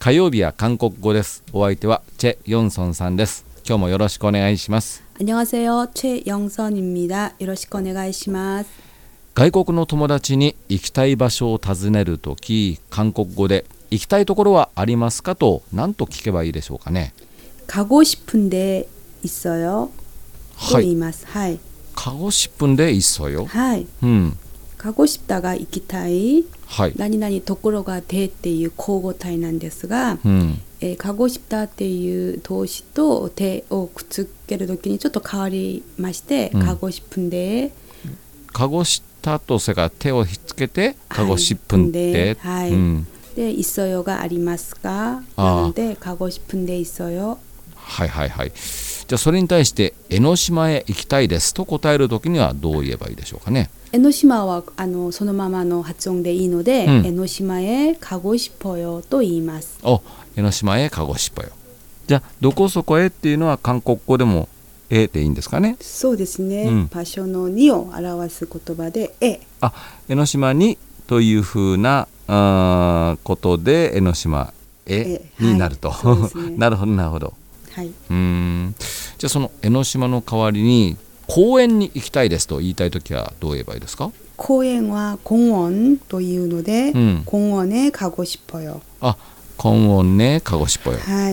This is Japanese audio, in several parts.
火曜日は韓国語です。お相手はチェ・ヨンソンさんです。今日もよろしくお願いします。 안녕하세요. 최영선입니다. よろしくお願いします。 外国の友達に行きたい場所を尋ねるとき、韓国語で行きたいところはありますかと何と聞けばいいでしょうかね。 가고 싶은데 있어요? と言います。はい。 가고 싶은데 있어요? はい。가고 싶다가行きたい、 はい。 何々ところがでっていう交互体なんですが、가고 싶다っていう動詞とでをくっつけるときにちょっと変わりまして、가고 싶은데 가고 싶다とそれから手をひっつけて가고 싶은데、 はい。で、있어요がありますかなので、가고 싶은데 있어요。 はいはいはい。じゃあそれに対して江ノ島へ行きたいですと答えるときにはどう言えばいいでしょうかね。 江ノ島はそのままの発音でいいので、江ノ島へ가고 싶어요と言います。 江ノ島へ가고 싶어요。じゃあどこそこへっていうのは韓国語でもでいいんですかね。 そうですね。場所のにを表す言葉で江ノ島にというふうなことで江ノ島へになると、なるほどなるほど。 はい、 じゃあその江ノ島の代わりに公園に行きたいですと言いたいときはどう言えばいいですか。 公園は공원というので、공원에 가고 싶어요。 공원에 가고 싶어요。 はい。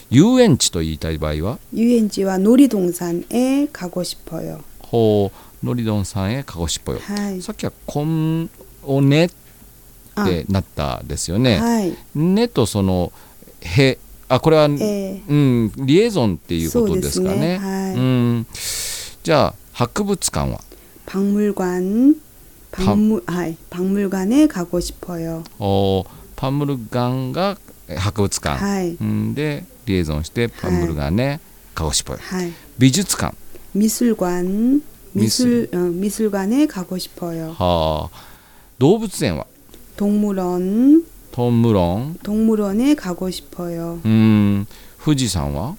遊園地と言いたい場合は遊園地は놀이동산에 가고 싶어요。 놀이동산에 가고 싶어요。 はい、 さっきは공원에ってなったですよね。 はい、 ねとそのへこれは、リエゾンっていうことですかね。 はい、 じゃあ博物館は 박물관에 가고 싶어요。 박물관が博物館、 はい、 でリエゾンして박물관에 가고 싶어요。 はい、 美術館 미술관에 가고 싶어요。 動物園は 동물원에 가고 싶어요。 富士山は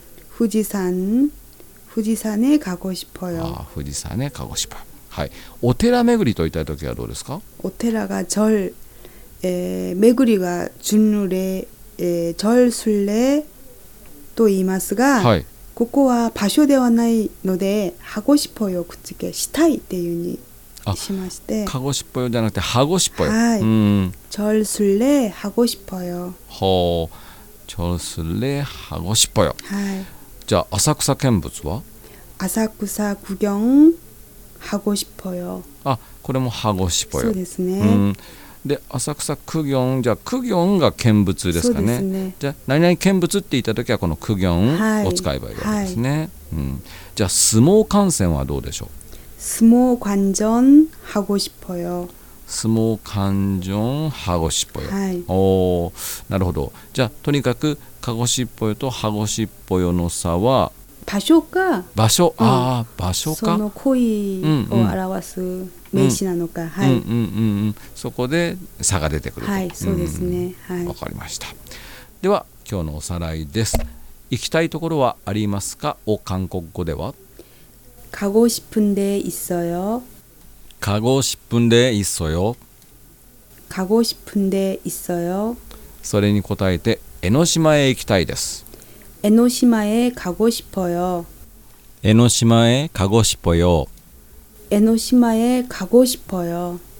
富士山에 가고 싶어요。 富士山へ가고 싶어요。はい。お寺巡りといったときはどうですか。 お寺が巡りが절순례と言いますが、 はい、 ここは場所ではないので하고 싶어요くっつけしたいっていうにしまして、 가고 싶어요じゃなくて하고 싶어요。 はい。절순례 하고 싶어요。 절순례 하고 싶어요。 はい。 じゃあ浅草見物は浅草구경 하고 싶어요。 これも하고 싶어요。 そうですね。 で浅草苦行、じゃあ苦行が見物ですかね。 そうですね。 じゃあ何々見物って言った時はこの苦行を使えばいいわけですね。じゃあ相撲観戦はどうでしょう。 相撲관전 하고 싶어요。 相撲観戦하고 싶어요。 はい。 なるほど。じゃあとにかく가고 싶어요と하고 싶어요の差は場所か、場所か、 その恋を表す名詞なのか、 そこで差が出てくると。 はい、そうですね。はい。 わかりました。では今日のおさらいです。行きたいところはありますかを韓国語では 가고 싶은데 있어요。 가고 싶은데 있어요。 가고 싶은데 있어요。 それに答えて江ノ島へ行きたいです。 江ノ島へ가고 싶어요。 江ノ島へ가고 싶어요。 江ノ島へ가고 싶어요。